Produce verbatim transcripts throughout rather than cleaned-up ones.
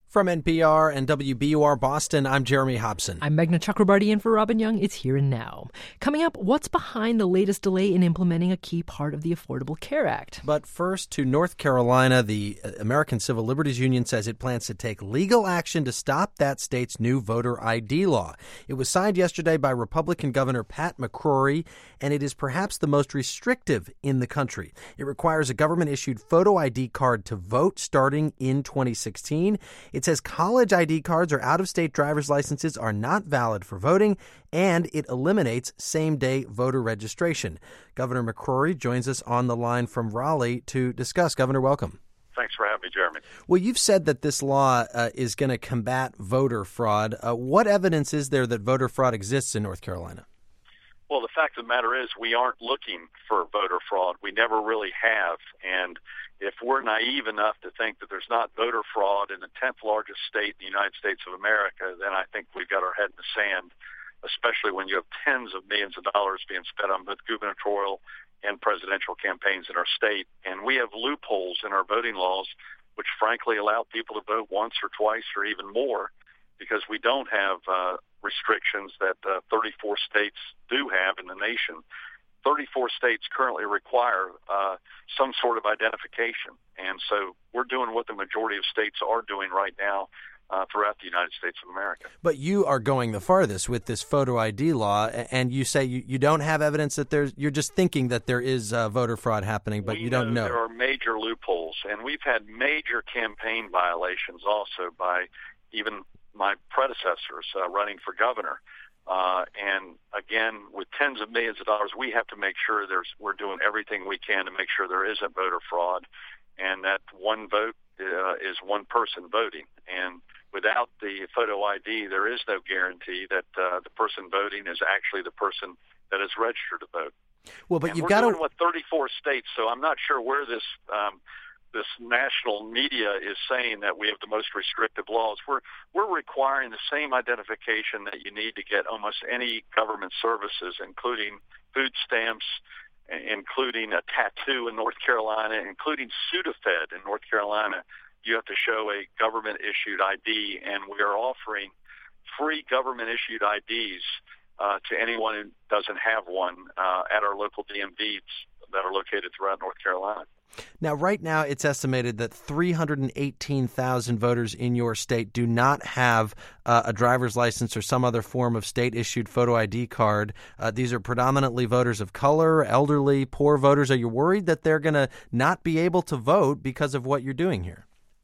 From N P R and W B U R Boston, I'm Jeremy Hobson. I'm Meghna Chakrabarty in for Robin Young. It's Here and Now. Coming up, what's behind the latest delay in implementing a key part of the Affordable Care Act? But first, to North Carolina, the American Civil Liberties Union says it plans to take legal action to stop that state's new voter I D law. It was signed yesterday by Republican Governor Pat McCrory, and it is perhaps the most restrictive in the country. It requires a government-issued photo I D card to vote starting in twenty sixteen. It says college I D cards or out-of-state driver's licenses are not valid for voting, and it eliminates same-day voter registration. Governor McCrory joins us on the line from Raleigh to discuss. Governor, welcome. Thanks for having me, Jeremy. Well, you've said that this law uh, is going to combat voter fraud. Uh, what evidence is there that voter fraud exists in North Carolina? Well, the fact of the matter is we aren't looking for voter fraud. We never really have. And if we're naive enough to think that there's not voter fraud in the tenth largest state in the United States of America, then I think we've got our head in the sand, especially when you have tens of millions of dollars being spent on both gubernatorial and presidential campaigns in our state. And we have loopholes in our voting laws, which frankly allow people to vote once or twice or even more, because we don't have uh, restrictions that uh, thirty-four states do have in the nation. thirty-four states currently require uh, some sort of identification. And so we're doing what the majority of states are doing right now uh, throughout the United States of America. But you are going the farthest with this photo I D law, and you say you, you don't have evidence that there's, you're just thinking that there is uh, voter fraud happening, but we you don't know. There are major loopholes, and we've had major campaign violations also by even my predecessors uh, running for governor. Uh, and again, with tens of millions of dollars, we have to make sure there's we're doing everything we can to make sure there isn't voter fraud, and that one vote uh, is one person voting. And without the photo I D, there is no guarantee that uh, the person voting is actually the person that is registered to vote. Well, but and you've we're got doing to. with thirty-four states, so I'm not sure where this. Um, This national media is saying that we have the most restrictive laws. We're we're requiring the same identification that you need to get almost any government services, including food stamps, including a tattoo in North Carolina, including Sudafed in North Carolina. You have to show a government-issued I D, and we are offering free government-issued I Ds uh, to anyone who doesn't have one uh, at our local D M Vs that are located throughout North Carolina. Now, right now, it's estimated that three hundred eighteen thousand voters in your state do not have uh, a driver's license or some other form of state-issued photo I D card. Uh, these are predominantly voters of color, elderly, poor voters. Are you worried that they're going to not be able to vote because of what you're doing here?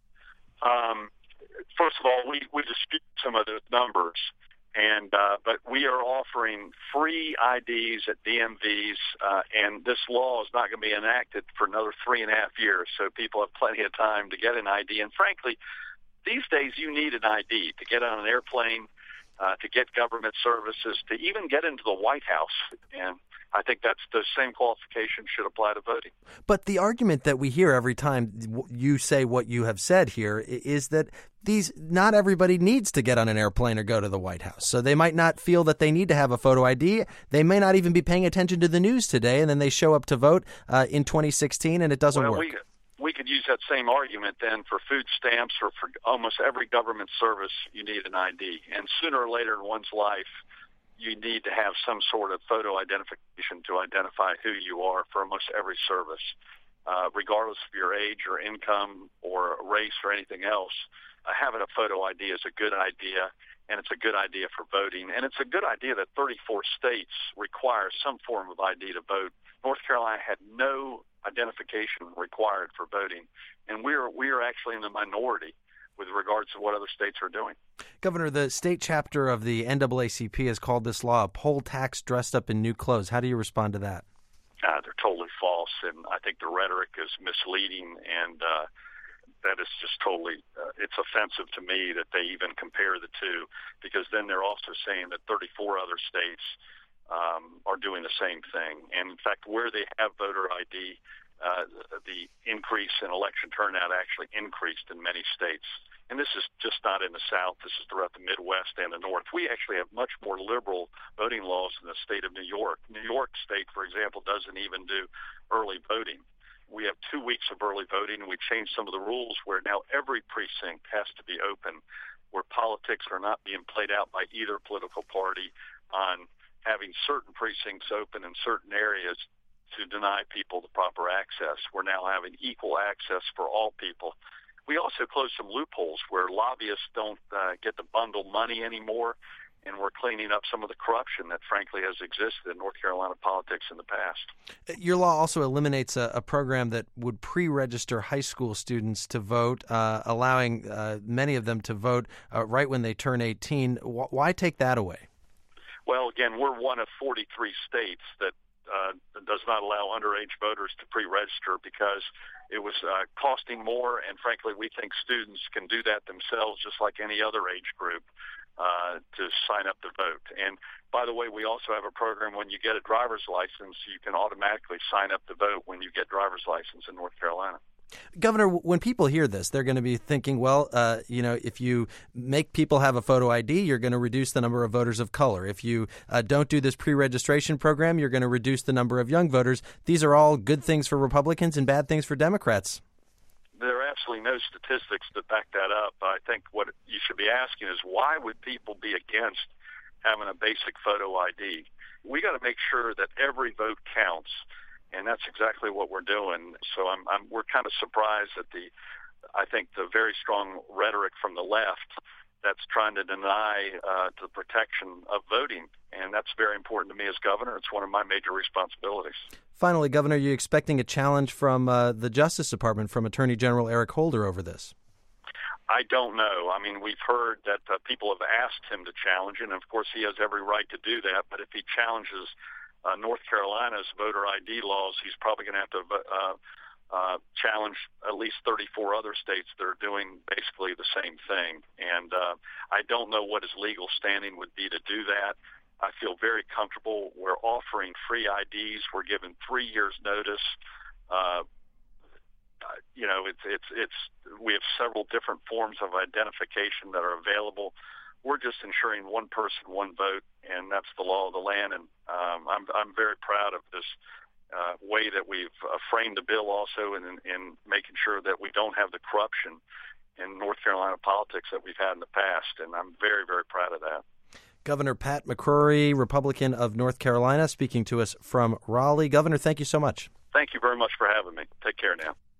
Um, first of all, we, we dispute some of those numbers. And uh, but we are offering free I Ds at D M Vs, uh, and this law is not going to be enacted for another three and a half years, so people have plenty of time to get an I D. And frankly, these days you need an I D to get on an airplane, uh, to get government services, to even get into the White House. And I think that's the same qualification should apply to voting. But the argument that we hear every time you say what you have said here is that these not everybody needs to get on an airplane or go to the White House. So they might not feel that they need to have a photo I D. They may not even be paying attention to the news today, and then they show up to vote uh, in twenty sixteen, and it doesn't well, work. We, we could use that same argument then for food stamps or for almost every government service you need an I D. And sooner or later in one's life, you need to have some sort of photo identification to identify who you are for almost every service, uh, regardless of your age or income or race or anything else. Uh, having a photo I D is a good idea, and it's a good idea for voting. And it's a good idea that thirty-four states require some form of I D to vote. North Carolina had no identification required for voting, and we're we're actually in the minority with regards to what other states are doing. Governor, the state chapter of the N double A C P has called this law a poll tax dressed up in new clothes. How do you respond to that? Uh, they're totally false, and I think the rhetoric is misleading, and uh, that is just totally, uh, it's offensive to me that they even compare the two, because then they're also saying that thirty-four other states um, are doing the same thing. And in fact, where they have voter I D, uh, the increase in election turnout actually increased in many states. And this is just not in the South. This is throughout the Midwest and the North. We actually have much more liberal voting laws in the state of New York. New York State, for example, doesn't even do early voting. we have two weeks of early voting, and we changed some of the rules where now every precinct has to be open, where politics are not being played out by either political party on having certain precincts open in certain areas to deny people the proper access. We're now having equal access for all people. We also closed some loopholes where lobbyists don't uh, get to bundle money anymore, and we're cleaning up some of the corruption that, frankly, has existed in North Carolina politics in the past. Your law also eliminates a, a program that would pre-register high school students to vote, uh, allowing uh, many of them to vote uh, right when they turn eighteen. W- why take that away? Well, again, we're one of forty-three states that uh, does not allow underage voters to pre-register because it was uh, costing more, and frankly, we think students can do that themselves just like any other age group uh, to sign up to vote. And by the way, we also have a program when you get a driver's license, you can automatically sign up to vote when you get driver's license in North Carolina. Governor, when people hear this, they're going to be thinking, well, uh, you know, if you make people have a photo I D, you're going to reduce the number of voters of color. If you uh, don't do this pre-registration program, you're going to reduce the number of young voters. These are all good things for Republicans and bad things for Democrats. There are absolutely no statistics that back that up. I think what you should be asking is why would people be against having a basic photo I D? We got to make sure that every vote counts. And that's exactly what we're doing. So I'm, I'm, we're kind of surprised at the, I think, the very strong rhetoric from the left that's trying to deny uh, the protection of voting. And that's very important to me as governor. It's one of my major responsibilities. Finally, Governor, are you expecting a challenge from uh, the Justice Department, from Attorney General Eric Holder over this? I don't know. I mean, we've heard that uh, people have asked him to challenge, and of course he has every right to do that. But if he challenges Uh, North Carolina's voter I D laws, he's probably going to have to uh, uh, challenge at least thirty-four other states that are doing basically the same thing. And uh, I don't know what his legal standing would be to do that. I feel very comfortable. We're offering free I Ds. We're given three years' notice. Uh, you know, it's it's it's. We have several different forms of identification that are available. We're just ensuring one person, one vote, and that's the law of the land. And um, I'm I'm very proud of this uh, way that we've uh, framed the bill, also in, in making sure that we don't have the corruption in North Carolina politics that we've had in the past. And I'm very, very proud of that. Governor Pat McCrory, Republican of North Carolina, speaking to us from Raleigh. Governor, thank you so much. Thank you very much for having me. Take care now.